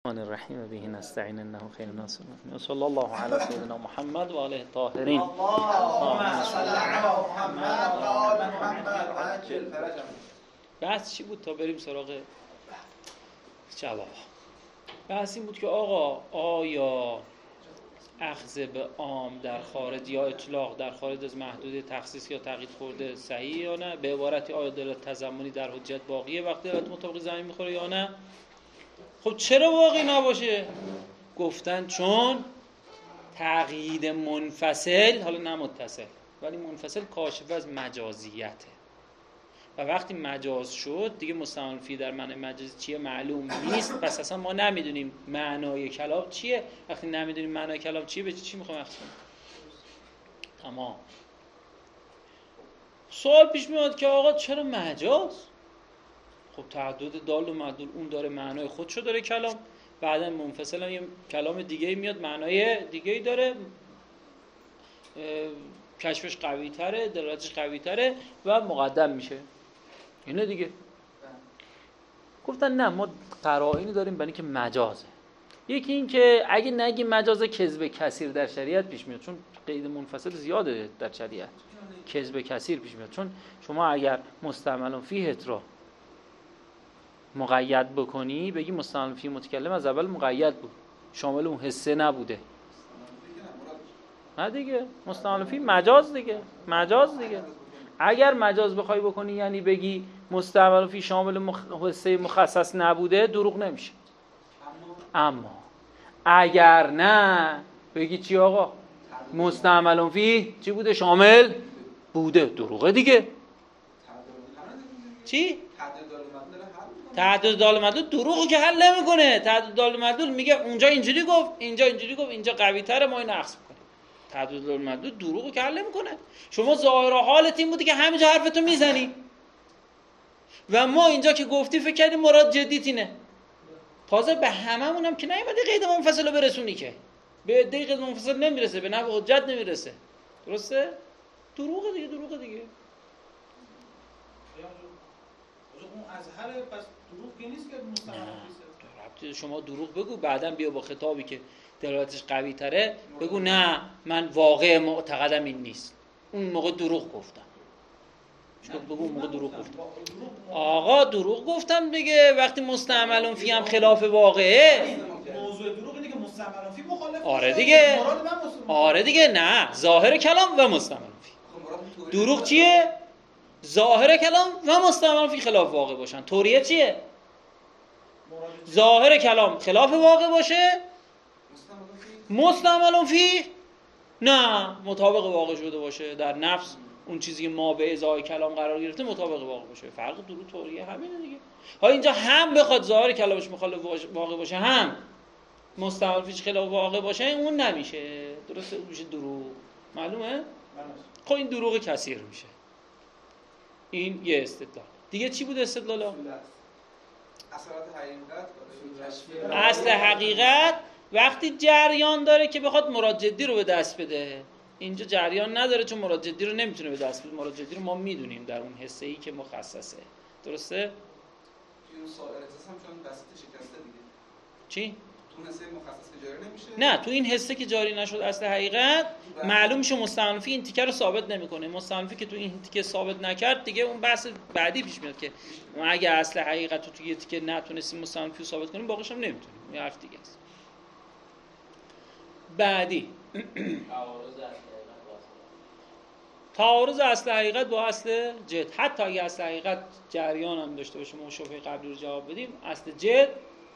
الرحمن الرحیم به نستعین انه خیر ناصر و صلی الله علی سیدنا محمد و آله الطاهرین. اللهم صل علی محمد و آل محمد و عجل فرجهم. بحث چی بود تا بریم سراغ جواب؟ بحث این بود که آقا آیا اخذ به عام در خارج یا اطلاق در خارج از محدوده تخصیص یا تقیید خورده صحیح یا نه؟ به عبارتی آیا دلالت تضمنی در حجت باقیه وقتی دلالت مطابق زمین میخوره یا نه؟ خب چرا واقعی نباشه؟ گفتن چون تقیید منفصل، حالا نه متصل ولی منفصل، کاشف از مجازیته و وقتی مجاز شد دیگه مستعمل فیه در معنی مجازی چیه معلوم نیست. پس اصلا ما نمیدونیم معنای کلام چیه. وقتی نمیدونیم معنای کلام چیه به چی میخوایم اخذ کنیم؟ تمام. سوال پیش میاد که آقا چرا مجاز؟ خب تعدد دال و معدول اون داره معنای خودشو داره کلام، بعدا منفصل هم یه کلام دیگه میاد معنای دیگه داره، کشفش قوی تره، دلالتش قوی تره و مقدم میشه. اینه دیگه. گفتن نه، ما قرائنی داریم برای اینکه مجازه. یکی این که اگه نگیم مجازه، کذب کثیر در شریعت پیش میاد، چون قید منفصل زیاده در شریعت. کذب کثیر پیش میاد، چون شما اگر مستعمل فیه را مقید بکنی، بگی مستعمل فیه متکلم از اول مقید بود، شامل اون حسه نبوده. نه دیگه، مستعمل فیه مجاز دیگه، مجاز دیگه. اگر مجاز بخوای بکنی یعنی بگی مستعمل فیه شامل حسه مخصص نبوده، دروغ نمیشه. اما اگر نه بگی چی آقا؟ مستعمل فیه چی بوده؟ شامل بوده، دروغه دیگه. چی؟ تعدد دال و معدول دروغو که حل نمیکنه. تعدد دال و معدول میگه اونجا اینجوری گفت، اینجا اینجوری گفت، اینجا قوی تره، ما اینو اخذ میکنیم. تعدد دال و معدول دروغو که حل نمیکنه. شما ظاهر حالت این بوده که همینجا حرفتو میزنی و ما اینجا که گفتی فکر کردیم مراد جدیت اینه. تازه به هممون هم که نیومدی قید منفصل رو برسونی، که به قید منفصل نمیرسه، به نحو حجت نمیرسه. درسته؟ دروغه دیگه، دروغه دیگه. اون ازهر پس دروغ که نیست که مستعمل شما دروغ بگو، بعداً بیا با خطابی که دلالتش قوی تره بگو نه من واقع معتقدم این نیست، اون موقع دروغ گفتم. چون بگو اون موقع دروغ گفتم. آقا دروغ گفتم دیگه وقتی مستعمل فی هم خلاف واقعه. موضوع دروغ اینه که مستعمل فی مخالف. آره دیگه، آره دیگه. نه، ظاهر کلام و مستعمل فی. دروغ چیه؟ ظاهر کلام و مستعمل فی خلاف واقع باشن. طوریه چیه؟ ظاهر کلام خلاف واقع باشه، مستعمل فی نه مطابق واقع شده باشه، در نفس اون چیزی که ما به ازای کلام قرار گرفته مطابق واقع باشه. فرق درو طوریه همینه دیگه. ها اینجا هم بخواد ظاهر کلامش مخالف واقع باشه، هم مستعمل فیش خلاف واقع باشه، اون نمیشه. درسته؟ اون میشه دروغ. معلومه؟ خب این دروغ کثیر میشه. این یه استدلال. دیگه چی بود استدلالا؟ اصل حقیقت وقتی جریان داره که بخواد مراد جدی رو به دست بده. اینجا جریان نداره چون مراد جدی رو نمیتونه به دست بده. مراد جدی رو ما میدونیم در اون حسه ای که مخصصه. درسته؟ اون سائر اساس هم چون دست شکسته دیگه. چی؟ تو حسه مخصص که جاری نمیشه؟ نه، تو این حسه که جاری نشد اصل حقیقت معلوم میشه مستعمل فی این تیکه رو ثابت نمیکنه. مستعمل فی که تو این تیکه ثابت نکرد دیگه اون بحث بعدی پیش میاد که ما اگه اصل حقیقت رو تو یه تیکه نتونستیم مستعمل فی رو ثابت کنیم باقیش هم نمیتونیم. یه حرف دیگه است. بعدی تعارض اصل حقیقت با اصل جد. حتی اگه اصل حقیقت جریان هم داشته باشه، ما شبهه قبلی رو جواب بدیم، اصل جد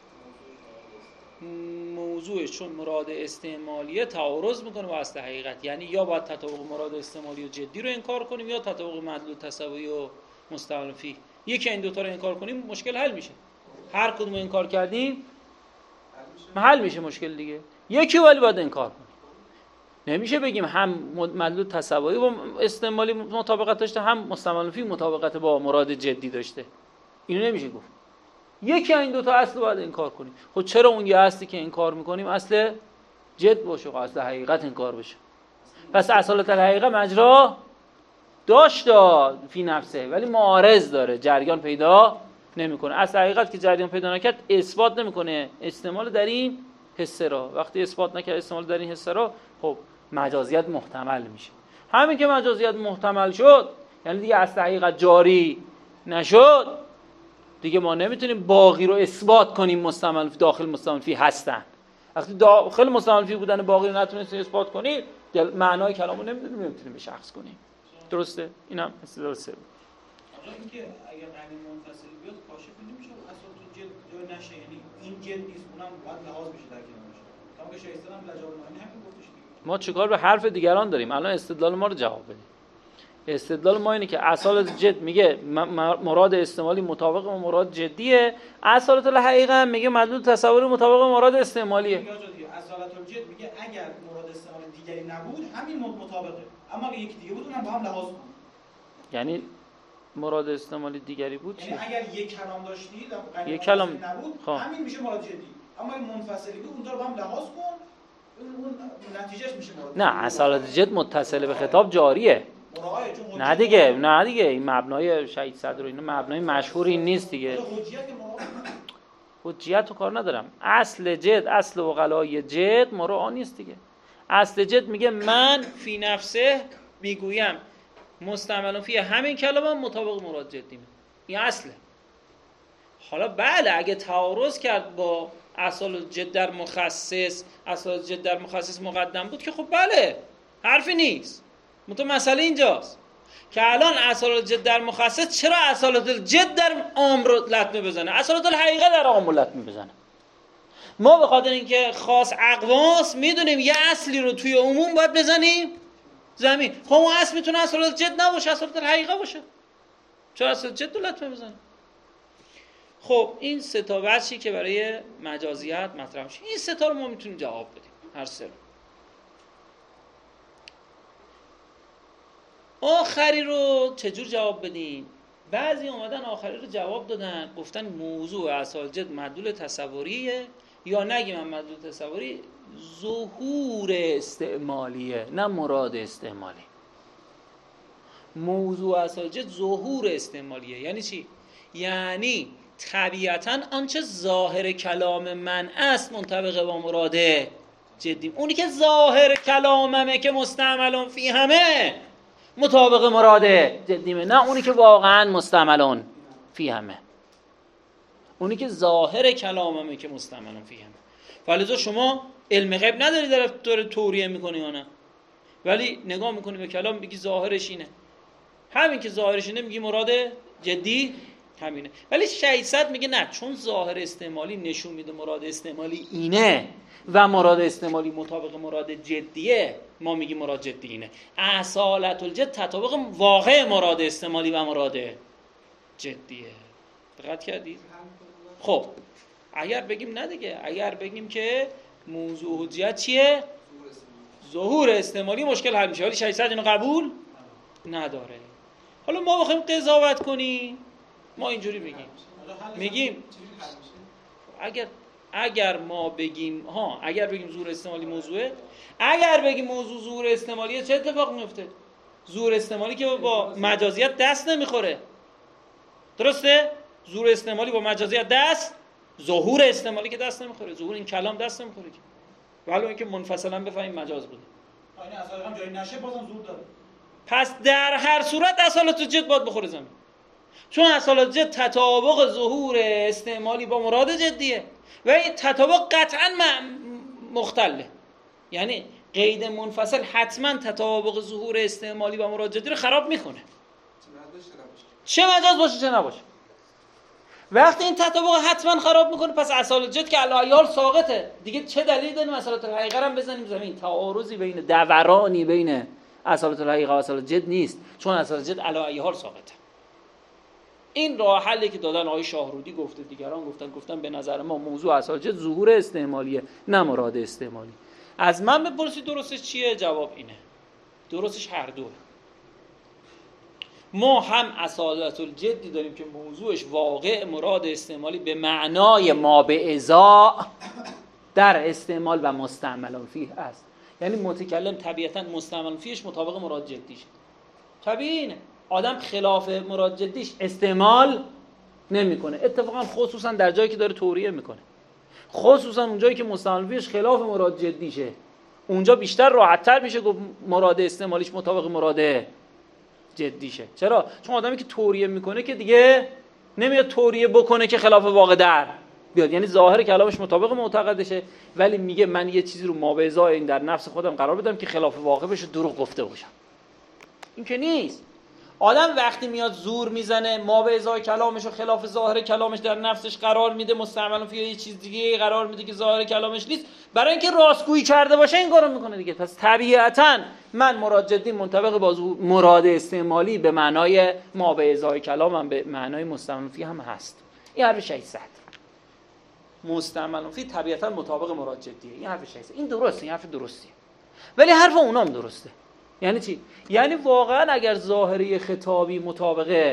موضوعش چون مراد استعمالیه تعارض میکنه با اصل حقیقت. یعنی یا باید تطابق مراد استعمالی و جدی رو انکار کنیم یا تطابق مدلول تصوی و مستعمل فی. یکی این دوتا رو انکار کنیم مشکل حل میشه. هر کدوم انکار کردیم حل میشه مشکل دیگه. یکی ولی باید انکار کنیم. نمیشه بگیم هم مدلول تصوی با استعمالی مطابقت داشته هم مستعمل فی مطابقت با مراد جدی داشته. اینو نمیشه گفت. یکی این دو تا اصل باید انکار کنیم. خب چرا اون یه اصلی که انکار میکنیم اصل جد باشه، اصل حقیقت انکار بشه؟ پس اصالت الحقیقه مجرا داشت فی نفسه ولی معارض داره، جریان پیدا نمیکنه. اصل حقیقت که جریان پیدا نکرد اثبات نمیکنه استعمال در این حصه را. وقتی اثبات نکرد استعمال در این حصه را، خب مجازیت محتمل میشه. همین که مجازیت محتمل شد یعنی دیگه اصل حقیقت جاری نشد، دیگه ما نمیتونیم باقی رو اثبات کنیم مستعمل داخل مستعمل فی هستن. وقتی داخل مستعمل فی بودن باقی رو نتونستیم اثبات کنیم، معنای کلامو نمیتونیم به شخص کنیم. درسته؟ اینم استدلال سوم. آقا اینکه اگر غنی منفصل بیاد کاشف نمیشه اصلا تو جد جای نشه، یعنی این جد نیست اونم باید لحاظ بشه در کنارش. تا که شایسته هم لجاج معنی همین گفتش دیگه. ما چیکار به حرف دیگران داریم؟ الان استدلال ما رو جواب بدیم. استدلال ما اینه که اصالت جد میگه مراد استعمالی مطابق با مراد جدیه، اصالت الحقیقه هم میگه مدلول تصوری مطابق با مراد استعمالیه. اصالت الجد میگه اگر مراد استعمال دیگری نبود همین مطابقه، اما اگه یکی دیگه بود اونم با هم لحاظ کن. یعنی مراد استعمالی دیگری بود چی؟ یعنی اگر یک کلام داشتی یک کلام نبود همین میشه مراد جدی، اما این منفصلی بود اونجا رو با هم لحاظ کن، اون نتیجهش میشه مراد. نه اصالت جد متصل به خطاب جاریه. نه دیگه این مبنای شهید صدر و اینا مبنای مشهوری نیست دیگه. حجیت رو کار ندارم. اصل جد، اصل عقلای جد مراد نیست دیگه. اصل جد میگه من فی نفسه میگویم مستعمل فی همین کلمه مطابق مراد جدی. این اصله. حالا بله اگه تعارض کرد با اصل جد در مخصص، اصل جد در مخصص مقدم بود که خب بله حرفی نیست. مسئله اینجاست که الان اصالت جد در مخصص چرا اصالت جد در عام رو لطمه بزنه، اصالت الحقیقه در عام رو لطمه بزنه. ما به خاطر اینکه خاص اقواس میدونیم یه اصلی رو توی عموم باید بزنیم زمین. خب اون اصل میتونه اصالت جد نباشه، اصالت الحقیقه باشه. چرا اصالت جد رو لطمه بزنه؟ خب این سه تا وجهی که برای مجازیت مطرح میشه، این سه تا رو ما میتونیم جواب بدیم هر سه رو. آخری رو چجور جواب بدیم؟ بعضی اومدن آخری رو جواب دادن، گفتن موضوع اصل جد مدلول تصوریه، یا نگیم من مدلول تصوری، ظهور استعمالیه نه مراد استعمالی. موضوع اصل جد ظهور استعمالیه. یعنی چی؟ یعنی طبیعتاً آنچه ظاهر کلام من است منطبق با مراد جدی. اونی که ظاهر کلاممه که مستعملون فی همه مطابق مراد جدیمه، نه اونی که واقعا مستعملون فی همه. اونی که ظاهر کلاممه که مستعملون فی همه. ولذا شما علم غیب نداری داره توریه میکنی یا نه، ولی نگاه میکنی به کلام میگی ظاهرش اینه، همین که ظاهرش اینه میگی مراد جدی همینه. ولی شهید صدر میگه نه، چون ظاهر استعمالی نشون میده مراد استعمالی اینه و مراد استعمالی مطابق مراد جدیه، ما میگیم مراد جدی اینه. اصالت الجد تطابق واقع مراد استعمالی و مراد جدیه. دقت کردید؟ خب اگر بگیم نه دیگه، اگر بگیم که موضوع حجیت چیه؟ ظهور استعمالی، مشکل حل میشه. ولی شهید صدر اینو قبول نداره. حالا ما بخوایم قضاوت کنیم ما اینجوری میگیم اگر ما بگیم اگر بگیم ظهور استعمالی موضوعه، اگر بگیم موضوع ظهور استعمالیه چه اتفاق میفته؟ ظهور استعمالی که با مجازیت دست نمیخوره. درسته؟ ظهور استعمالی با مجازیت دست، ظهور استعمالی که دست نمیخوره، ظهور این کلام دست نمیخوره که. ولی اینکه منفصلا بفهمیم مجاز بوده. این اصلا هم جایی نشه بازم زور داره. پس در هر صورت اصالت جد باید بخوره زمین، چون اصالت جد تطابق ظهور استعمالی با مراد جدیه و این تطابق قطعا مختله. یعنی قید منفصل حتما تطابق ظهور استعمالی با مراد جدی رو خراب میکنه، چه مجاز باشه چه نباشه. وقتی این تطابق حتما خراب میکنه پس اصالت جد که علی حال ساقطه دیگه. چه دلیل داریم اصالت الحقیقه هم بزنیم زمین؟ تعارضی بین دورانی بین اصالت الحقیقه و اصالت جد نیست، چون اصالت جد علی حال ساقطه. این راه حلی که دادن آقای شاهرودی گفته، دیگران گفتن به نظر ما موضوع اصالت جد ظهور استعمالیه نه مراد استعمالی. از من بپرسید درستش چیه؟ جواب اینه، درستش هر دوه. ما هم اصالت الجدی داریم که موضوعش واقع مراد استعمالی به معنای ما به ازا در استعمال و مستعمل فیه است. یعنی متکلم طبیعتا مستعمل فیهش مطابق مراد جدیش. طبیعی اینه آدم خلاف مراد جدیش استعمال نمیکنه. اتفاقا خصوصا در جایی که داره توریه میکنه، خصوصا اونجایی که مستعمل خلاف مراد جدیشه، اونجا بیشتر راحت‌تر میشه گفت مراد استعمالیش مطابق مراد جدیشه. چرا؟ چون آدمی که توریه میکنه که دیگه نمیاد توریه بکنه که خلاف واقع در بیاد، یعنی ظاهر کلامش مطابق معتقدشه، ولی میگه من یه چیزی رو مابعضای این در نفس خودم قرار بدم که خلاف واقع بشه، دروغ گفته باشم. این که نیست. آدم وقتی میاد زور میزنه، مابعضای کلامش و خلاف ظاهر کلامش در نفسش قرار میده، مستعمل فی یه چیز دیگه قرار میده که ظاهر کلامش نیست، برای اینکه راستگویی کرده باشه این کارو میکنه دیگه. پس طبیعتاً من مراد جدی منطبق با مراد استعمالی به معنای مابعضای کلامم به معنای مستعمل فی هم هست. این حرف 600 مستعمل فی طبیعتاً مطابق مراد جدیه. این حرف 600 این درسته، این حرف درستیه، ولی حرف اونام درسته. یعنی چی؟ یعنی واقعا اگر ظاهری خطابی مطابق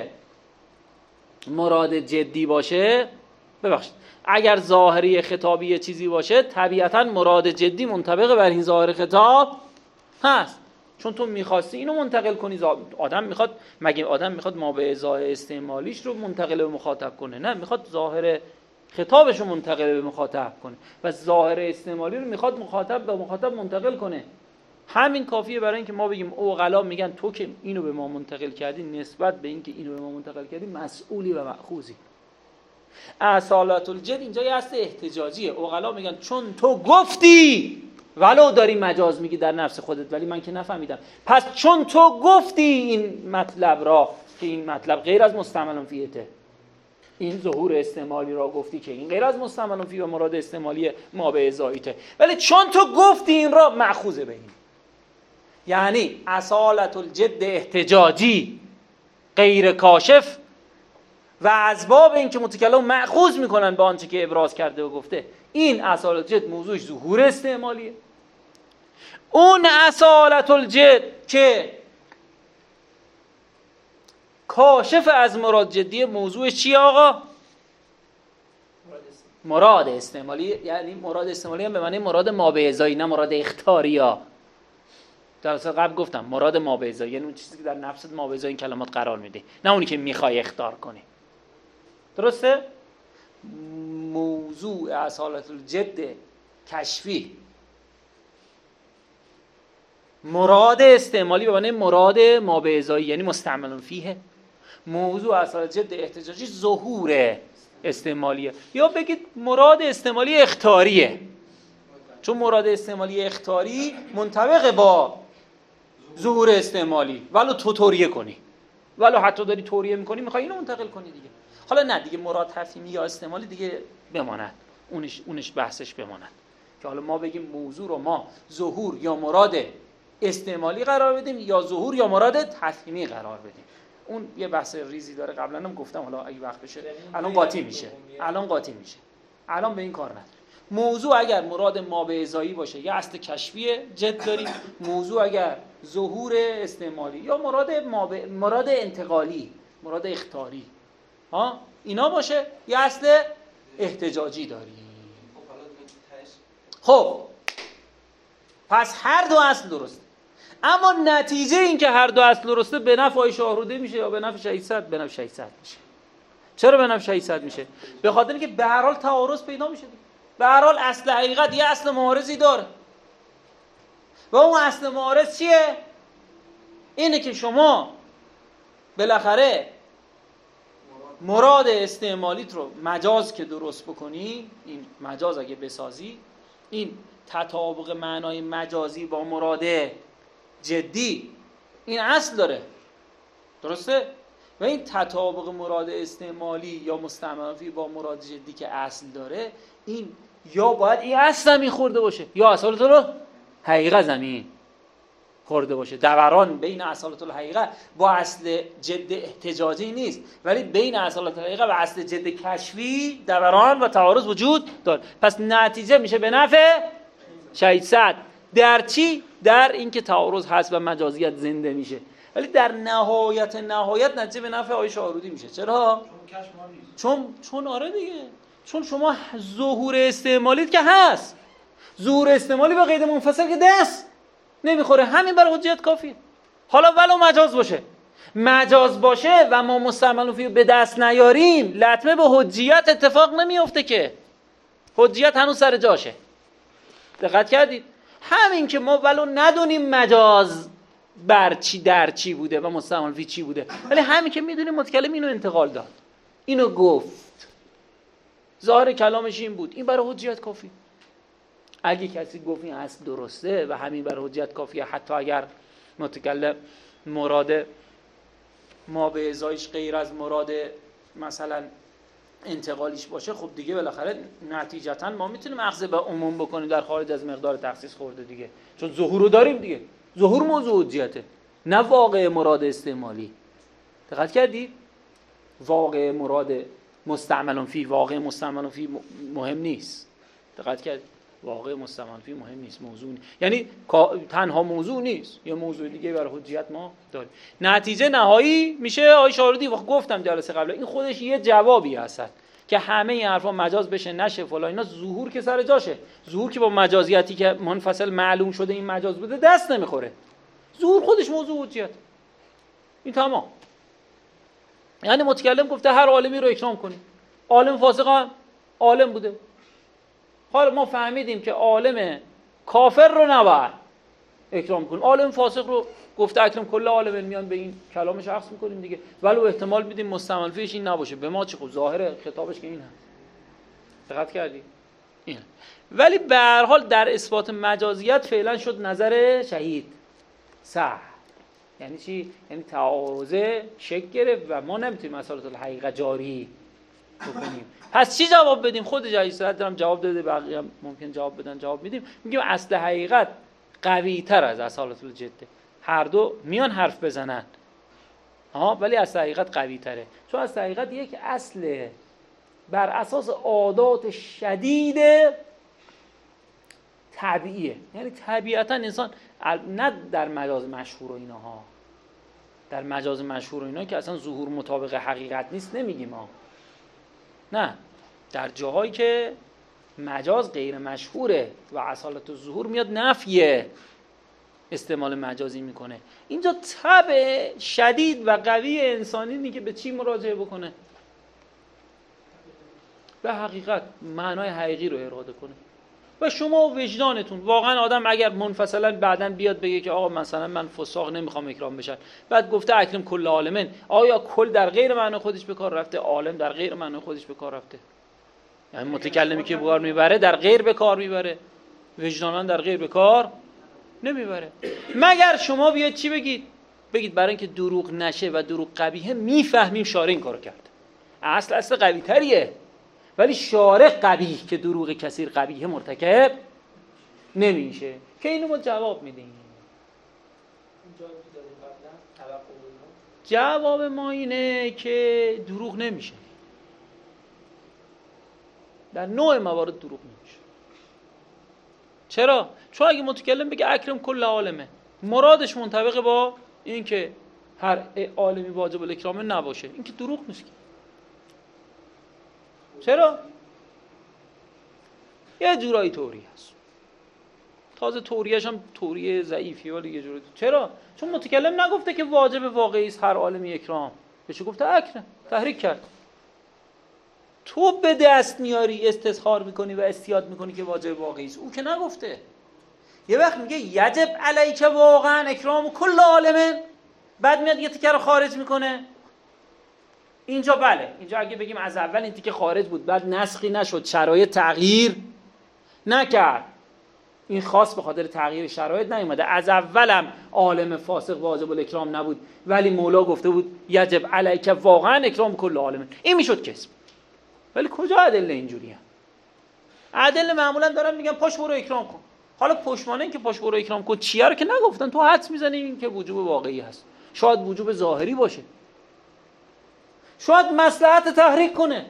مراد جدی باشه، ببخشید اگر ظاهری خطابی یه چیزی باشه، طبیعتا مراد جدی منطبق بر این ظاهر خطاب هست، چون تو میخواستی اینو منتقل کنی. آدم میخواد، مگه آدم میخواد مابعضای استعمالیش رو منتقل به مخاطب کنه؟ نه، میخواد ظاهر خطابش رو منتقل به مخاطب کنه و ظاهر استعمالی رو میخواد مخاطب به مخاطب منتقل کنه. همین کافیه برای اینکه ما بگیم عقلا میگن تو که اینو به ما منتقل کردی، نسبت به اینکه اینو به ما منتقل کردی مسئولی و مأخوذی. اصالت الجد اینجا یه اصل احتجاجیه. عقلا میگن چون تو گفتی، ولو داری مجاز میگی در نفس خودت ولی من که نفهمیدم، پس چون تو گفتی این مطلب را که این مطلب غیر از مستعمل فیته، این ظهور استعمالی را گفتی که این غیر از مستعمل فی و مراد استعمالی مابعضاییته، ولی چون تو گفتی این را مأخوذه به این. یعنی اصالت الجد احتجاجی غیر کاشف و اسباب این که متکلم مأخوذ میکنن به آنچه که ابراز کرده و گفته، این اصالت الجد موضوعش ظهور استعمالیه. اون اصالت الجد که کاشف از مراد جدی موضوعش چیه آقا؟ مراد استعمالی. یعنی مراد استعمالی هم به معنی مراد مابعضایی، نه مراد اختیاری ها. در اصل قبل گفتم مراد مابعضایی یعنی اون چیزی که در نفست مابعضای این کلمات قرار میده، نه اونی که میخوای اخطار کنی. درسته؟ موضوع اصالت الجد کشفی مراد استعمالی به معنی مراد مابعضایی یعنی مستعمل فیه. موضوع اصالت الجد احتجاجی ظهور استعمالیه، یا بگید مراد استعمالی اختیاریه، چون مراد استعمالی اختیاری منطبق با ظهور استعمالی، ولو تو توریه کنی، ولو حتی داری توریه میکنی میخوای اینو منتقل کنی دیگه. حالا نه دیگه مراد تفهیمی یا استعمالی دیگه بماند، اونش بحثش بماند که حالا ما بگیم موضوع رو ما ظهور یا مراد استعمالی قرار بدیم یا ظهور یا مراد تفهیمی قرار بدیم. اون یه بحث ریزی داره، قبلا هم گفتم، حالا اگه وقت بشه الان قاطی میشه. الان به این کار نداره. موضوع اگر مراد مابعضایی باشه یا اصل کشفی جد داریم، موضوع اگر ظهور استعمالی یا مراد انتقالی، مراد اختیاری اینا باشه، یا اصل احتجاجی داریم. خب پس هر دو اصل درسته، اما نتیجه این که هر دو اصل درسته به نفع آقای شاهرودی میشه یا به نفع 600؟ به نفع 600 میشه. چرا به نفع 600 میشه؟ به خاطر اینکه به هر حال تعارض پیدا میشه. به هر حال اصل حقیقت یه اصل معارضی داره و اون اصل معارض چیه؟ اینه که شما بالاخره مراد استعمالیت رو مجاز که درست بکنی، این مجاز اگه بسازی، این تطابق معنای مجازی با مراد جدی این اصل داره، درسته؟ و این تطابق مراد استعمالی یا مستعمل فی با مراد جدی که اصل داره، این یا باید این اصل زمین خورده باشه یا اصالت الحقیقه زمین خورده باشه. دوران بین اصالت الحقیقه با اصل جد احتجاجی نیست، ولی بین اصالت الحقیقه و اصل جد کشفی دوران و تعارض وجود داره. پس نتیجه میشه به نفع 600. در چی؟ در اینکه تعارض هست و مجازیت زنده میشه، ولی در نهایت نتیجه به نفع آقای شاهرودی میشه. چرا؟ چون آره دیگه، چون شما ظهور استعمالیت که هست، ظهور استعمالی با قید منفصل که دست نمیخوره، همین برای حجت کافیه. حالا ولو مجاز باشه، مجاز باشه و ما مستعمل فیه به دست نیاریم، لطمه به حجیت اتفاق نمیفته که حجیت هنوز سر جاشه. دقت کردید؟ همین که ما ولو ندونیم مجاز بر چی در چی بوده و مستعمل فی چی بوده، ولی همین که میدونیم متکلم اینو انتقال داد، اینو گفت، ظاهر کلامش این بود، این برای حجیت کافی. اگه کسی گفت این اصل درسته و همین برای حجیت کافیه، حتی اگر متکلم مراد ما به ازایش غیر از مراد مثلا انتقالیش باشه، خب دیگه بالاخره نتیجتا ما میتونیم اخذ به عموم بکنیم در خارج از مقدار تخصیص خورده دیگه، چون ظهور رو داریم دیگه. ظهور موضوع حجیته، نه واقع مراد استعمالی. دقت کردی؟ واقع مراد مستعمل فی، واقع مستعمل فی مهم نیست. دقت کردی؟ واقع مستعمل فی مهم نیست، موضوع نیست. یعنی تنها موضوع نیست، یه موضوع دیگه برای حجیت ما داریم. نتیجه نهایی میشه آیه شاردی وقت گفتم جلسه قبل، این خودش یه جوابی هست که همه این حرفا مجاز بشه نشه فلان اینا، ظهور که سر جاشه. ظهور که با مجازیتی که منفصل معلوم شده این مجاز بوده دست نمیخوره. ظهور خودش موضوع حجیت. این تمام. یعنی متکلم گفته هر عالمی رو اکرام کنیم. عالم فاسق هم عالم بوده. حالا ما فهمیدیم که عالم کافر رو نباید اکرام کنیم، عالم فاسق رو گفته اکرم کل عالم، میان به این کلام شخص میکنیم دیگه، ولو احتمال میدیم مستعمل فیش این نباشه. به ما چه خب، ظاهر خطابش که این هست. دقت کردی؟ این. ولی به هر حال در اثبات مجازیت فعلا شد نظر شهید صح. یعنی چی؟ یعنی تعارضه شکل گرفت و ما نمیتونیم اصالت الحقیقه جاری بکنیم. پس چی جواب بدیم؟ خود جایزت دارم جواب داده، بقیه هم ممکن جواب بدن، جواب میدیم. میگیم اصل حقیقت قوی تر از اصالت الجده. هر دو میان حرف بزنن ولی اصل حقیقت قوی تره، چون اصل حقیقت یک اصل بر اساس عادات شدید طبیعیه. یعنی طبیعتا انسان نه در مجاز مشهور و اینها، در مجاز مشهور و اینا که اصلا ظهور مطابق حقیقت نیست نمیگیم نه، در جاهایی که مجاز غیر مشهوره و اصالت ظهور میاد نفی استعمال مجازی میکنه. اینجا طبع شدید و قوی انسانی نیست که به چی مراجعه بکنه؟ به حقیقت، معنای حقیقی رو اراده کنه. و شما و وجدانتون واقعا آدم اگر منفصلا بعداً بیاد بگه که آقا مثلا من فساق نمیخوام اکرام بشن، بعد گفته اکرم کل عالمین، آیا کل در غیر معنای خودش به کار رفته، عالم در غیر معنای خودش به کار رفته؟ یعنی متکلمی که به کار میبره در غیر به کار میبره، وجدانان در غیر به کار نمیبره. مگر شما بیاید چی بگید برای اینکه دروغ نشه و دروغ قبیحه، میفهمیم شارع این کارو کرد، اصل قوی تریه، ولی شارع قبیح که دروغ کثیر قبیحه مرتکب نمیشه، که اینو ما جواب میدیم. جواب ما اینه که دروغ نمیشه، در نوع موارد دروغ نمیشه. چرا؟ چون اگه متکلم بگه اکرم کل عالمه، مرادش منطبق با این که هر عالمی واجب الاکرامه نباشه، این که دروغ نیست. چرا؟ یه جورایی توری هست، تازه توریش هم توری ضعیفی، ولی یه جورایی. چرا؟ چون متکلم نگفته که واجب واقعی است هر عالمی اکرام، بهش گفته اکرم، تحریک کرد. تو به دست میاری استظهار میکنی و استیاد میکنی که واجب واقعی است، او که نگفته. یه وقت میگه یجب علیک واقعا اکرام کل عالمه، بعد میاد یه تیکه رو خارج میکنه. اینجا بله، اینجا اگه بگیم از اول این تیکه خارج بود، بعد نسخی نشد، شرایط تغییر نکرد، این خاص به خاطر تغییر شرایط نیومده، از اولم عالم فاسق واجب الاکرام نبود، ولی مولا گفته بود یجب علیک واقعا اکرام کل عالمه، این میشد کسب. ولی کجا ادله اینجوری هم؟ ادله معمولا دارن میگن پاش برو اکرام کن. حالا پشمانه این که پاش برو اکرام کن چیه رو که نگفتن، تو حدس میزنی این که وجوب واقعی هست، شاید وجوب ظاهری باشه، شاید مصلحت تحریک کنه،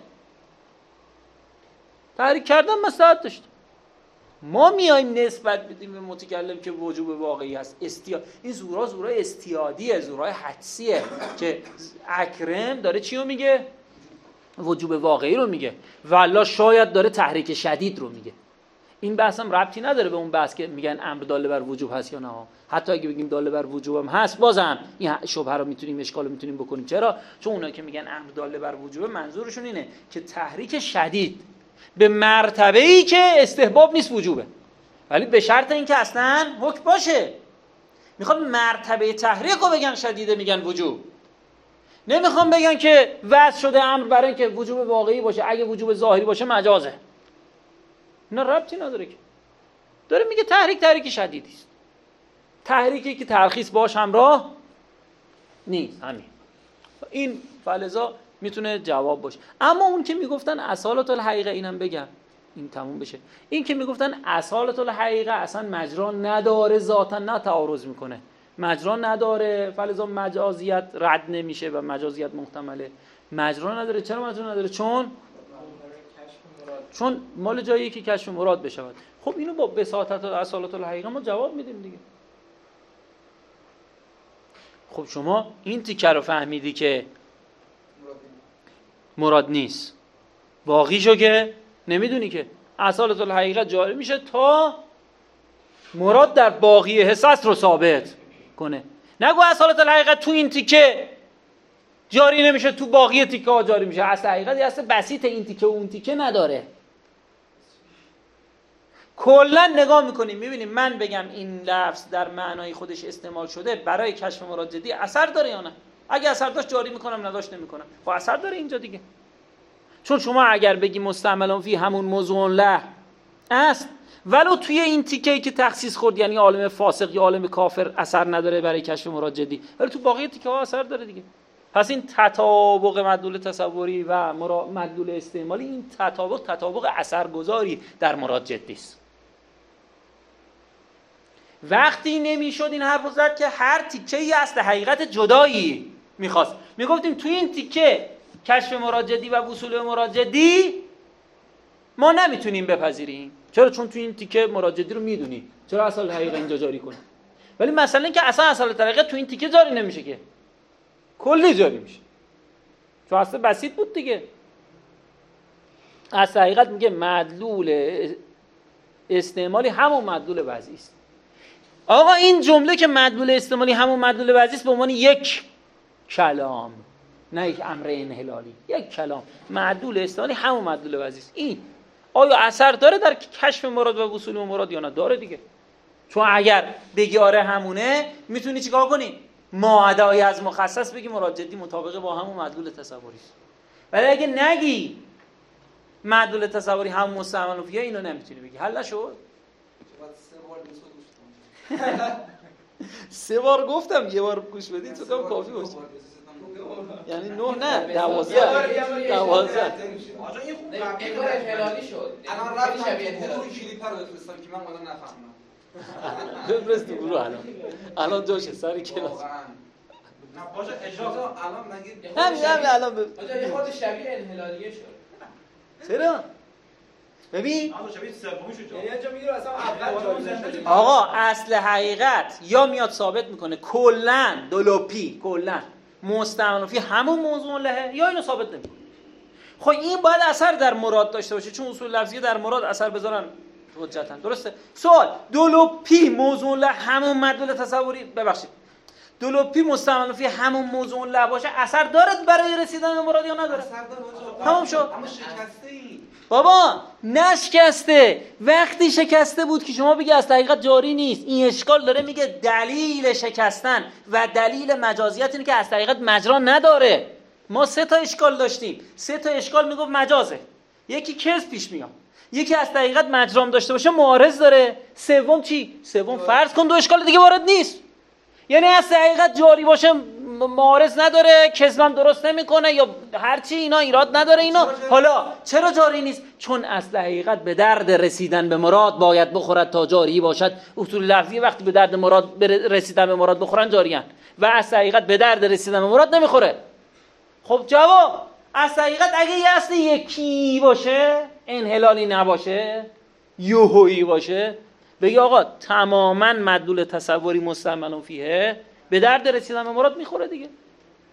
تحریک کردن مصلحت داشت. ما میایم نسبت بدیم به متکلم که وجوب واقعی هست. این زورای استیادیه، زورای حدسیه که اکرم داره چی رو میگه؟ وجوب واقعی رو میگه، والله شاید داره تحریک شدید رو میگه. این بحث هم ربطی نداره به اون بحث که میگن امر داله بر وجوب هست یا نه. حتی اگه بگیم داله بر وجوب هم هست، بازم این شبهه رو میتونیم اشکال رو میتونیم بکنیم. چرا؟ چون اونایی که میگن امر داله بر وجوب منظورشون اینه که تحریک شدید به مرتبه‌ای که استحباب نیست وجوبه، ولی به شرط اینکه اصلا حکم باشه. میخواد مرتبه تحریک رو بگن شدیده میگن وجوب، نمیخوام بگن که وضع شده امر برای اینکه وجوب واقعی باشه، اگه وجوب ظاهری باشه مجازه. اینا ربطی نداره که. داره میگه تحریک شدیدی است، تحریکی که ترخیص باش همراه نیست. همین این فلزا میتونه جواب باشه. اما اون که میگفتن اصالت الحقیقه، اینم بگم این تموم بشه، این که میگفتن اصالت الحقیقه اصلا مجرا نداره، ذاتا نه تعارض میکنه، مجرا نداره، فلزا مجازیت رد نمیشه و مجازیت محتمله. مجرا نداره. چرا مجرا نداره؟ چون مال جایی که کشف مراد بشود. خب اینو با بساطت و اصالت الحقیقه ما جواب میدیم دیگه. خب شما این تیکه رو فهمیدی که مراد نیست، باقیشو که نمیدونی که. اصالت الحقیقه جاری میشه تا مراد در باقی حصص رو ثابت کنه. نگو اصالت الحقیقه تو این تیکه جاری نمیشه، تو باقی تیکه ها جاری میشه. اصل حقیقت اصل بسیط این تیکه و اون تیکه نداره. کلا نگاه میکنیم میبینیم من بگم این لفظ در معنای خودش استعمال شده برای کشف مراد جدی اثر داره یا نه؟ اگه اثر داشت جاری میکنم، نداشت نمیکنم. خب اثر داره اینجا دیگه. چون شما اگر بگی مستعملون فی همون موضوع له است، ولو توی این تیکه‌ای که تخصیص خورد یعنی عالم فاسق یا عالم کافر اثر نداره برای کشف مراد جدی، ولی تو باقی تیکه ها اثر داره دیگه. پس این تطابق مدلول تصوری و مدلول استعمالی، این تطابق اثرگذاری در مراد جدی است. وقتی نمیشد این حرف زد که هر تیکه‌ای اصل حقیقت جدایی میخواست، میگفتیم توی این تیکه کشف مراد جدی و وصول مراد جدی ما نمیتونیم بپذیریم. چرا؟ چون توی این تیکه مراد جدی رو میدونی، چرا اصل حقیقت اینجا جاری کنی؟ ولی مثلا اینکه اصلا اصل حقیقت توی این تیکه جاری نمیشه، که کلی جاری میشه، چون اصل بسیط بود دیگه. اصل حقیقت میگه مدلول استعمالی همون مدلول وضعی است. آقا این جمله که مدلول استعمالی همون مدلول وضعی است به عنوان یک کلام، نه یک امر انحلالی، یک کلام، مدلول استعمالی همون مدلول وضعی است. این آیا اثر داره در کشف مراد و وصول مراد یا نه؟ داره دیگه. چون اگر بگی آره همونه، میتونی چیکار کنی؟ معادای از مخصص بگی مراد جدی مطابق با همون مدلول تصوری است. ولی اگه نگی مدلول تصوری همون مستعمل فیه، اینو نمیتونی بگی. حل نشد؟ 3 بار گفتم، یه بار گوش بدید تو کام کافی باشه. یعنی 9 نه 12. آجا این خوب انحلالی شد. الان رفتم گروه کلیپ رو بفرستم که من اومدم نفهمم. بفرست تو گروه الان جاشه سر کلاس. نه باشه اجازه الان مگه همین الان آجا یه خورده شبیه انحلالیه شد. چرا؟ ببین شبیه سومی شد. یعنی جا میگیره اصلا اول آقا اصل حقیقت یا میاد ثابت میکنه کلا دولوپی کلا مستعمل فی همون موضوع لهه، یا اینو ثابت نمیکنه. خب این باید اثر در مراد داشته باشه، چون اصول لفظی در مراد اثر بذارن حجتن. درسته؟ سوال دولوپی موضوع له همون مدلول تصوری، ببخشید دولوپی مستعمل فی همون موضوع له باشه اثر داره برای رسیدن به مراد یا نداره؟ اثر داره. تمام شد. اما شکسته ای بابا نشکسته. وقتی شکسته بود که شما بگی اصل حقیقت جاری نیست. این اشکال داره میگه دلیل شکستن و دلیل مجازیت اینه که اصل حقیقت مجرا نداره. ما 3 تا اشکال داشتیم. 3 تا اشکال میگفت مجازه. یکی کذب پیش میاد. یکی اصل حقیقت مجرام داشته باشه معارض داره. سوم چی؟ سوم فرض کن 2 اشکال دیگه وارد نیست. یعنی اصل حقیقت جاری باشه معارض نداره، کذبم درست نمیکنه یا هر چی، اینا ایراد نداره. اینا حالا چرا جاری نیست؟ چون اصل حقیقت به درد رسیدن به مراد باید بخورد تا جاری باشد. اصول لفظی وقتی به درد مراد رسیدن به مراد بخورن جاریان و اصل حقیقت به درد رسیدن به مراد نمیخوره. خب جواب اصل حقیقت اگه یه اصل یکی باشه، انحلالی نباشه، یوهویی باشه، بگی آقا تماما مدلول تصوری مستعمل فیه به درد رسیدن به مراد میخوره دیگه.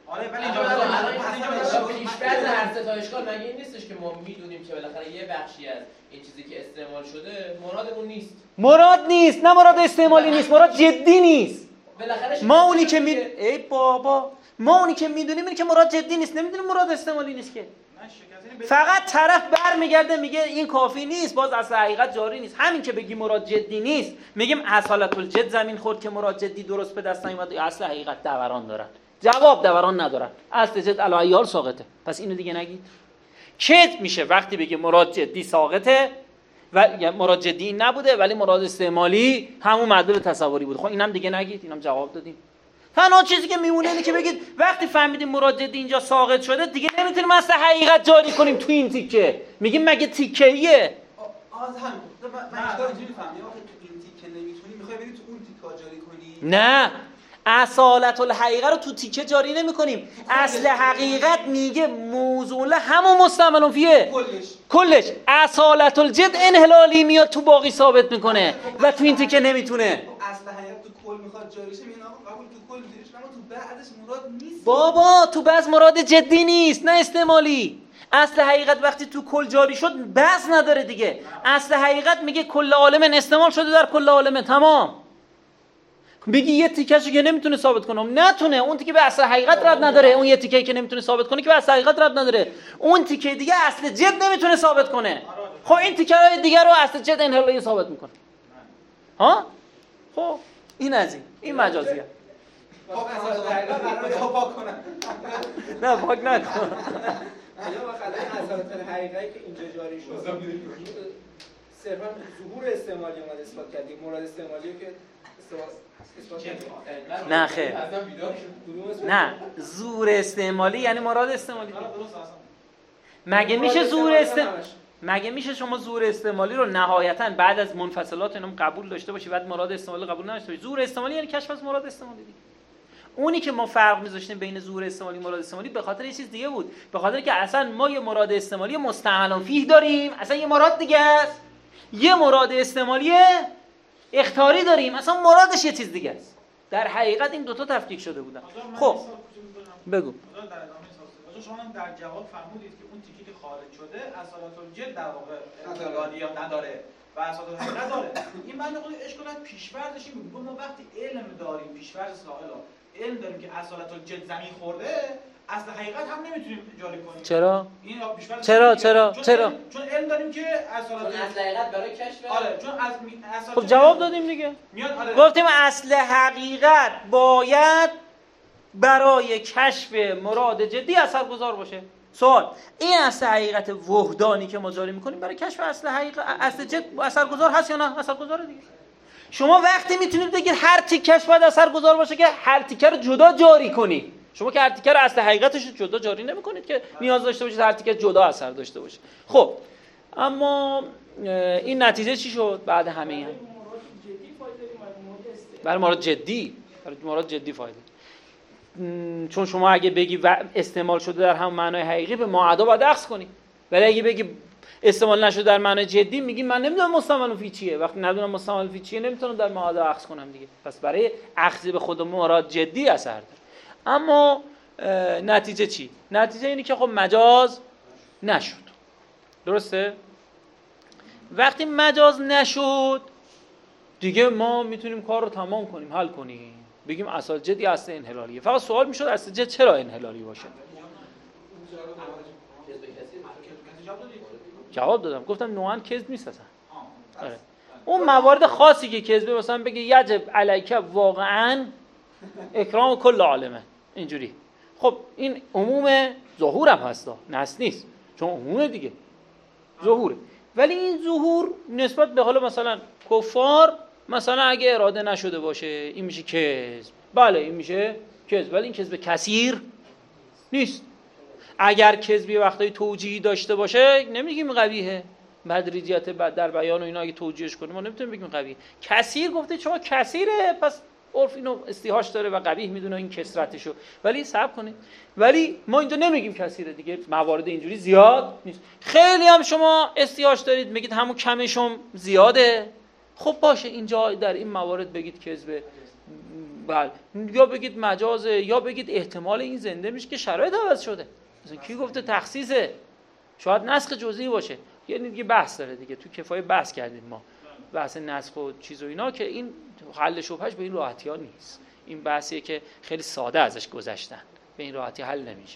آره ولی اینجا پیش‌فرض هر سه تا اشکال مگه این نیستش که ما میدونیم که بالاخره یه بخشی از این چیزی که استعمال شده مرادمون نیست. مراد نیست، نه مراد استعمالی نیست، مراد جدی نیست. بالاخره ما اونی که ای بابا، ما اونی که میدونیم اینه که مراد جدی نیست، نمیدونیم مراد استعمالی نیست که. فقط طرف برمیگرده میگه این کافی نیست، باز اصل حقیقت جاری نیست. همین که بگی مراد جدی نیست، میگیم اصالت الجد زمین خورد که مراد جدی درست به دست نیومد، اصل حقیقت دوران دارن. جواب دوران ندارن. اصل جد علی ساقطه. پس اینو دیگه نگید. کذب میشه وقتی بگه مراد جدی ساقطه و مراد جدی این نبوده ولی مراد استعمالی همون معدل تصوری بود. خب اینم دیگه نگید، اینم جواب دادیم. تنها چیزی که میمونه اینه که بگید وقتی فهمیدیم مراد جدی اینجا ساقط شده دیگه نمیتونیم اصل حقیقت جاری کنیم تو این تیکه. میگیم مگه تیکه ایه؟ همین. من چطور اینجوری فهمیدم آخه تو این تیکه نمیتونی میخوای بری تو اون تیکه جاری کنی؟ نه. اصالت الحقیقه رو تو تیکه جاری نمی کنیم. اصل حقیقت میگه موضوع همون مستعمل فیه کلش. اصالت الجد انحلالی میاد تو باقی ثابت میکنه و تو این تیکه نمیتونه. اصل حقیقت تو کل میخواد جاری شه، میگن آقا قبول تو کل جاریش، اما تو بعدش مراد نیست. بابا تو بعض مراد جدی نیست، نه استعمالی. اصل حقیقت وقتی تو کل جاری شد بحث نداره دیگه. اصل حقیقت میگه کل عالم استعمال شده در کل عالم، تمام. بگی یه تیکه‌شو که نمیتونه ثابت کنه، نتونه. اون تیکه به اصل حقیقت ربط نداره. اون یه تیکه‌ای که نمیتونه ثابت کنه که به اصل حقیقت ربط نداره. اون تیکه دیگه اصل جد نمیتونه ثابت کنه. خب این تیکه‌های دیگه رو اصل جد انحلالی ثابت میکنه. ها؟ خب این از این مجازیه. پاک کنن. نه پاک نکن. یا مثلا اصالت الحقیقه که اینجا جاری شد صرفا ظهور استعمالی اومد اثبات کردیم، مراد استعمالی که نه خیر. نه ظهور استعمالی یعنی مراد استعمالی. مگه میشه شما ظهور استعمالی رو نهایتاً بعد از منفصلات اینم قبول داشته باشی بعد مراد استعمالی قبول نداشته باشی؟ ظهور استعمالی یعنی کشف از مراد استعمالی دیگه. اونی که ما فرق می‌ذاشتیم بین ظهور استعمالی و مراد استعمالی به خاطر یه چیز دیگه بود. به خاطر که اصلا ما یه مراد استعمالی مستعمل فیه داریم، اصلا یه مراد دیگه است. یه مراد استعمالی اخطاری داریم، اصلا مرادش یه چیز دیگه است. در حقیقت این دوتا تفکیک شده بودن. خب بگو. شما در جواب فرمودید که اون تیکی که خارج شده اصالت الجد در واقع انحلالی نداره و اصالت الحقیقت داره. این معنی خود اشکالات پیش‌فرضش این بود. ما وقتی علم داریم، پیش‌فرض سائلا علم داریم که اصالت الجد زمین خورده، اصل حقیقت هم نمیتونیم جاری کنیم. چرا؟ این پیش‌فرض چرا؟ چون علم داریم که اصالت حقیقت برای کشف. آره چون از خب جواب دادیم دیگه. گفتیم اصل حقیقت باید برای کشف مراد جدی اثرگذار باشه. سوال، این اصل حقیقت وحدانی که ما جاری میکنیم برای کشف اصل حقیقت اصل جد اثرگذار هست یا نه؟ اثرگذاره دیگه. شما وقتی میتونید بگید هر تیکش باید اثرگذار باشه که هر تیکه رو جدا جاری کنی. شما که هر تیکه رو اصل حقیقتش رو جدا جاری نمیکنید که نیاز داشته باشید هر تیکه جدا اثر داشته باشه. خب اما این نتیجه چی شد بعد همه این؟ برای مراد جدی فایده. چون شما اگه بگی استعمال شده در هم معنای حقیقی به معادا باید اخذ کنی، ولی اگه بگی استعمال نشده در معنای جدی میگی من نمیدونم مستعمل فی چیه. وقتی ندونم مستعمل فی چیه نمیتونم در معادا اخذ کنم دیگه. پس برای اخذ به خود مراد جدی اثر داره. اما نتیجه چی؟ نتیجه اینه که خب مجاز نشد. درسته؟ وقتی مجاز نشد دیگه ما میتونیم کار رو تمام کنیم، حل کنیم، بگیم اصل جد یا اصل انحلالیه. فقط سوال میشد اصل جد چرا انحلالی باشه؟ جواب دادم، گفتم نوعاً کذب نیست اصلا. آره. اون موارد خاصی که کذبه مثلا بگه یجب علیک واقعاً اکرام کل عالمه اینجوری. خب این عموم ظهور هم هستا، نص نیست، چون عمومه دیگه، ظهوره. ولی این ظهور نسبت به حالا مثلا کفار مثلا اگه اراده نشده باشه این میشه کذب. بله این میشه کذب، ولی این کذب کثیر نیست. اگر کذبی وقتایی توجیهی داشته باشه نمیگیم قبیحه. بدریجیت بعد در بیان و اینا اگه توجیهش کنیم ما نمیتونیم بگیم قبیحه. کثیر گفته شما کثیره پس عرف اینو استیحاش داره و قبیح میدونه این کثرتشو، ولی صبر کنید. ولی ما اینجا نمیگیم کثیره دیگه، موارد اینجوری زیاد نیست. خیلی هم شما استیحاش دارید میگید همون کمشم زیاده، خب باشه اینجا در این موارد بگید کذب بله یا بگید مجازه یا بگید احتمال این زنده میشه که شرایط عوض شده. مثلا کی گفته تخصیصه؟ شاید نسخ جزئی باشه. یعنی دیگه بحث داره دیگه، تو کفایه بحث کردیم ما بحث نسخ و چیز و اینا که این حل شبهش به این راحتی ها نیست. این بحثیه که خیلی ساده ازش گذشتن، به این راحتی حل نمیشه.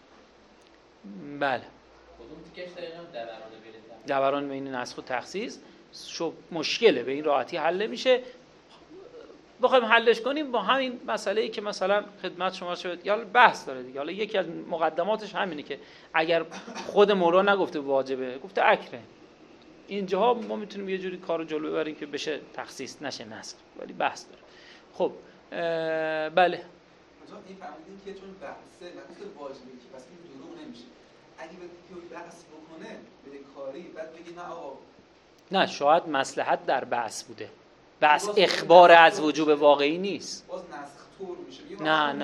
بله کدوم تیکش دقیقاً دوران بین نسخ و تخصیص مشکله، به این راحتی حل نمیشه. بخوایم حلش کنیم با همین مسئله‌ای که مثلا خدمت شما شد، یا بحث داره دیگه. حالا یکی از مقدماتش همینه که اگر خود مولا نگفته واجبه، گفته اکره، اینجاها ما میتونیم یه جوری کارو جلو ببریم که بشه تخصیص نشه نسخ، ولی بحث داره. خب بله این فهمیدین که چون بحثه نقص واجبه که پس این دروغ نمیشه. اگه بگی بحث بکنه به کاری بعد بگی نه آقا، نه شاید مصلحت در بحث بوده، بحث اخبار از وجوب واقعی نیست. باز نسخ طور میشه.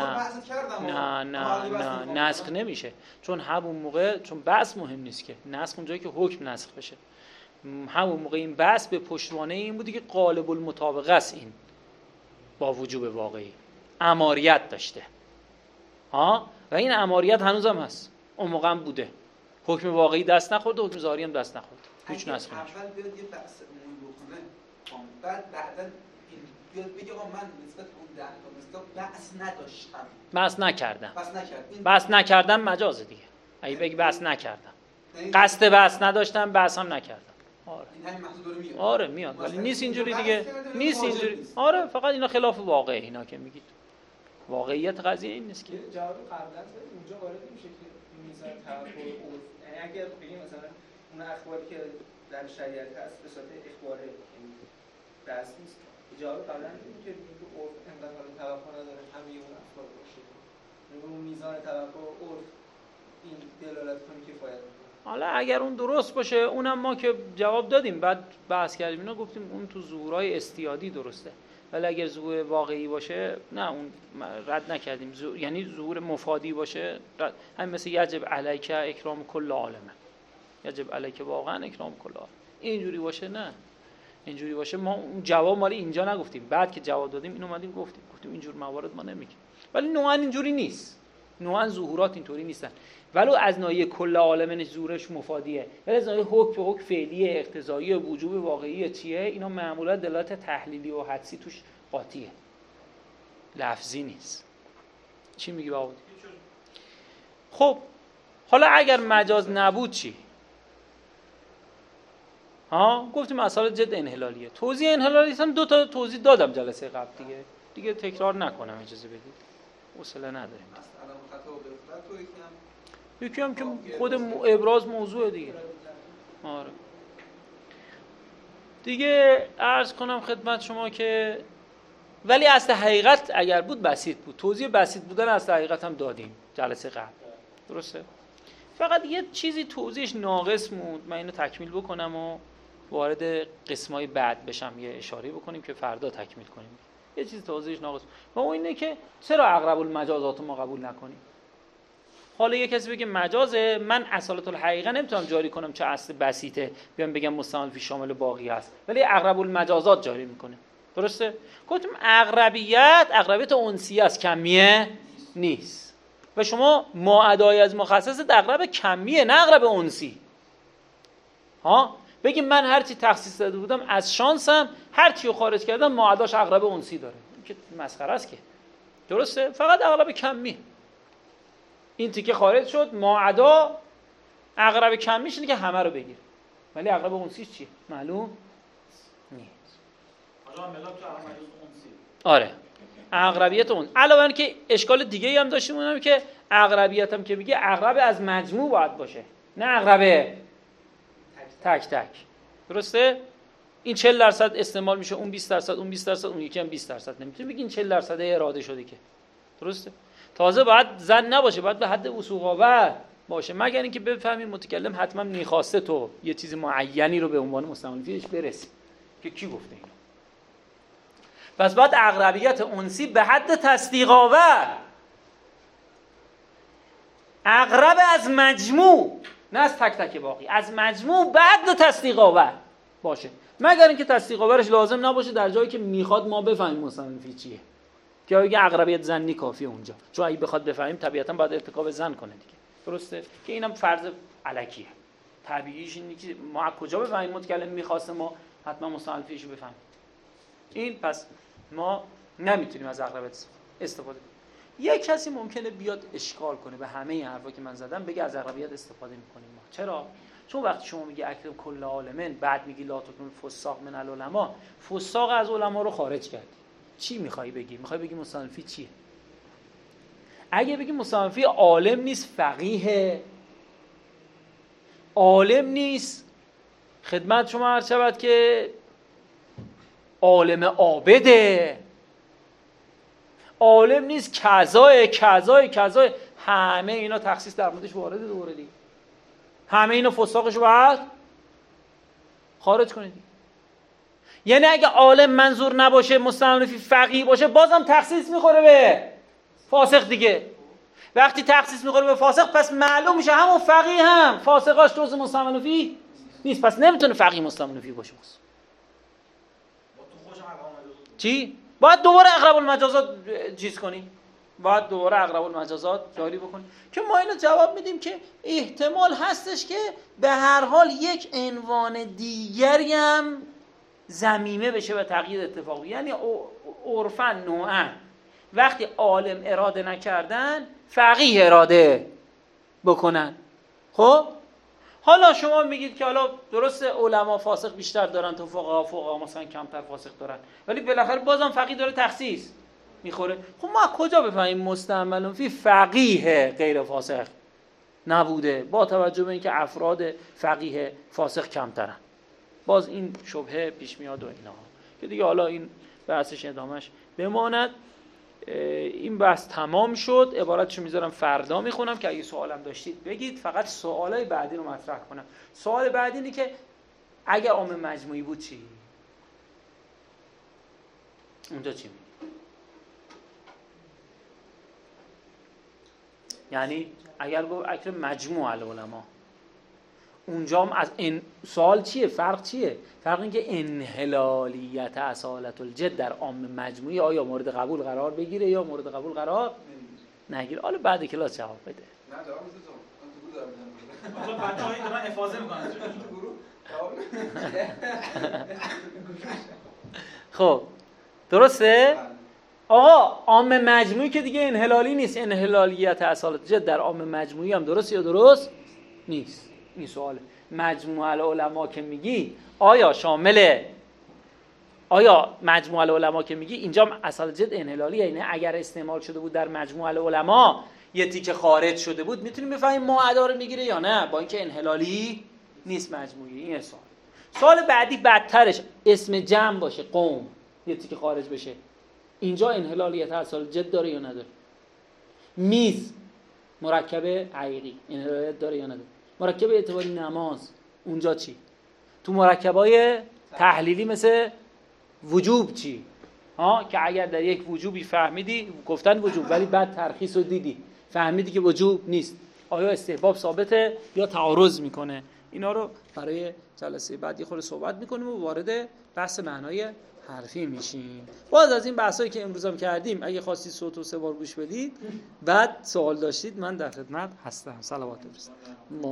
نه نسخ نمیشه، چون همون موقع چون بحث مهم نیست که نسخ اونجایی که حکم نسخ بشه. همون موقع این بحث به پشتوانه این بودی که غالب المطابقه است، این با وجوب واقعی اماریت داشته ها، و این اماریت هنوزم هست، اون موقع هم بوده. حکم واقعی دست نخورده، حکم ظاهری هم دست نخورده، هیچ نسخ نمیشه. اول بیاد یه بحث عمومی بکنه، بعدا این بیاد بگه آقا من نسبت به اون 10 تا بحث نداشتم، بحث نکردم مجازه دیگه. اگه بگی بحث نکردم، قصد بحث نداشتم، بحث هم نکردم. آره این همین محدود داره میاد. آره میاد، ولی نیست اینجوری دیگه، نیست اینجوری. آره فقط اینا خلاف واقعه، اینا که میگید واقعیت قضیه این نیست که جواب قبلا اونجا وارد میشه که میزان توقع عرف، یعنی اگر بگیم مثلا اون اخباری که در شریعت هست به صورت اخبار بحث نیست، جواب قبلا این که عرف انقدر توقع نداره همه اون اخبار باشه، اون میزان توقع عرف این دلالت کنه کفایت میکنه. حالا اگر اون درست باشه، اونم ما که جواب دادیم، بعد بحث کردیم اینا، گفتیم اون تو ظهورهای استیادی درسته، ولی اگر ظهور واقعی باشه نه، اون رد نکردیم. یعنی ظهور مفادی باشه، همین مثل یجب علیک اکرام کل عالمه، یجب علیک واقعا اکرام کل عالم، اینجوری باشه نه، اینجوری باشه ما اون جواب مالی اینجا نگفتیم، بعد که جواب دادیم اینو اومدیم گفتیم اینجور موارد ما نمیگیم. ولی نوعا اینجوری نیست، نوعا ظهورات اینطوری نیستن، ولو از ناحیه کل عالم ظهورش مفادیه، ولی از ناحیه حکم فعلی اقتضایی وجوب واقعی چیه، اینا معمولا دلالت تحلیلی و حدسی توش قاطیه، لفظی نیست. چی میگی بابا؟ خب حالا اگر مجاز نبود چی؟ گفتیم مسائل جد انحلالیه. توضیح انحلالی هم 2 تا توضیح دادم جلسه قبل دیگه تکرار نکنم، اجازه بدید، حوصله نداریم. یکی هم که خود ابراز موضوع دیگه. آره دیگه عرض کنم خدمت شما که ولی اصل حقیقت اگر بود بسیط بود، توضیح بسیط بودن اصل حقیقت هم دادیم جلسه قبل، درسته؟ فقط یه چیزی توضیحش ناقص موند، من اینو تکمیل بکنم و وارد قسمای بعد بشم، یه اشاره بکنیم که فردا تکمیل کنیم. یه چیز توضیحش ناقص و اون اینه که چرا اقرب المجازات ما قبول نکنیم. حالا یه کسی بگه مجازه، من اصالت الحقیقه نمیتونم جاری کنم چه اصل بسیطه، بیام بگم مستعمل فی شامل باقی است، ولی اقرب المجازات جاری میکنه، درسته؟ گفتم اقربیت انسیه است، کمیه نیست، و شما ما ادای از مخصص اقرب کمیه نه اقرب انسی. بگیم من هر چی تخصیص داده بودم از شانسم هر چی رو خارج کردم ما اداش اقرب انسی داره، این که مسخره است که، درسته؟ فقط اقرب کمی. این تیکه خارج شد، ماعدا اقرب کمیش اینه که همه رو بگیر، ولی اقرب انسیش چیه؟ معلوم نیست. آره اقربیت اون علاوه بر که اشکال دیگه هم داشتیم، اونم که اقربیت هم که میگه اقرب از مجموع باید باشه، نه اقرب تک تک، درسته؟ این 40% استعمال میشه، اون 20%، اون 20%، اون یکی هم 20%، نمیتونی بگی این 40% اراده شده که، درسته؟ تازه باید زن نباشه، باید به حد وسوقاوه باشه، مگر اینکه بفهمیم متکلم حتما میخواسته تو یه چیز معینی رو به عنوان مستعمل فیش برسی که کی گفته اینو. پس باید اقربیت انسی به حد تصدیقاوه، اقرب از مجموع، نه از تک تک باقی، از مجموع به حد تصدیقاوه باشه، مگر اینکه تصدیقاورش لازم نباشه در جایی که میخواد ما بفهمیم مستعمل فی چیه. که بگه اقربیت ظنی کافیه اونجا، چون اگه بخواد بفهمیم طبیعتا باید ارتکاب ظن کنه دیگه. درسته که اینم فرض الکیه. طبیعیش اینه که ما از کجا بفهمیم متکلم می‌خواسته ما حتما مستعمل فیشو بفهمیم. این پس ما نمیتونیم از اقربیت استفاده کنیم. یک کسی ممکنه بیاد اشکال کنه به همه حرفا که من زدم، بگه از اقربیت استفاده می‌کنیم ما. چرا؟ چون وقتی شما میگی اکرم کل عالمین، بعد میگی لا تکون فساق من العلماء، فساق از علما رو خارج کردی. چی میخوای بگی؟ میخوای بگی مصنفی چیه؟ اگه بگی مصنفی عالم نیست، فقیه، عالم نیست، خدمت شما عرض شود که عالم عابده، عالم نیست، کذای، همه اینا تخصیص در موردش وارد دوره دیگه. همه اینا فساقش رو باید خارج کنید. یعنی اگه عالم منظور نباشه، مستنفی فقیه باشه، بازم تخصیص میخوره به فاسق دیگه. وقتی تخصیص میخوره به فاسق، پس معلوم میشه همون فقیه هم فاسقاش جزء مستنفی نیست، پس نمیتونه فقیه مستنفی باشه. چی؟ باید دوباره اقرب المجازات چیز کنی، باید دوباره اقرب المجازات جاری بکنی که ما اینو جواب میدیم که احتمال هستش که به هر حال یک عنوان دیگری هم ضمیمه بشه و تغییر اتفاقی. یعنی عرفاً نوعاً وقتی عالم اراده نکردن، فقیه اراده بکنن. خب حالا شما میگید که حالا درسته علما فاسق بیشتر دارن تو فقها مثلا کمتر فاسق دارن، ولی بالاخره بازم فقیه داره تخصیص میخوره. خب ما کجا بفهمیم مستعمل فی فقیه غیر فاسق نبوده با توجه به اینکه افراد فقیه فاسق کمترن؟ باز این شبهه پیش میاد و اینا که دیگه حالا این بحثش ادامهش بماند. این بحث تمام شد، عبارتشو میذارم فردا میخونم که اگه سوالم داشتید بگید. فقط سوالای بعدی رو مطرح کنم. سوال بعدی اینه که اگه عام مجموعی بود چی؟ اونجا چی میگی؟ یعنی اگر گفت اکرم مجموع العلماء، اونجا هم از این سوال چیه؟ فرق چیه؟ فرق این که انحلالیت اصالت الجد در عام مجموعی آیا مورد قبول قرار بگیره یا مورد قبول قرار نگیره. حالا بعد کلاس جواب بده. نه جواب میدم. آقا بچه‌ها این دارن افاضه میکنن تو گروه. خب درسته؟ آقا عام مجموعی که دیگه انحلالی نیست. انحلالیت اصالت الجد در عام مجموعی هم درست یا درست نیست؟ این سواله. مجموع العلماء که میگی آیا شامل، آیا مجموع العلماء که میگی اینجا اصل جد انحلالیه؟ یعنی اگر استعمال شده بود در مجموع العلماء یه تیکه خارج شده بود، میتونیم بفهمیم معدا رو میگیره یا نه، با اینکه انحلالی نیست مجموعی. این سوال بعدی بدترش اسم جمع باشه، قوم یه تیکه خارج بشه، اینجا انحلالیت اصل جد داره یا نداره؟ میز مرکب حقیقی انحلالیت داره یا نداره؟ مرکب اعتباری نماز اونجا چی؟ تو مرکبای تحلیلی مثل وجوب چی؟ که اگر در یک وجوبی فهمیدی، گفتن وجوب ولی بعد ترخیص رو دیدی فهمیدی که وجوب نیست، آیا استحباب ثابته یا تعارض میکنه؟ اینا رو برای جلسه بعد یه خورده صحبت میکنیم و وارد بحث معنای حرفی میشیم. باز از این بحثایی که امروز هم کردیم اگه خواستید صوت و 3 بار گوش بدید، بعد سوال داشتید من در خدمت هستم. صلوات بفرستید.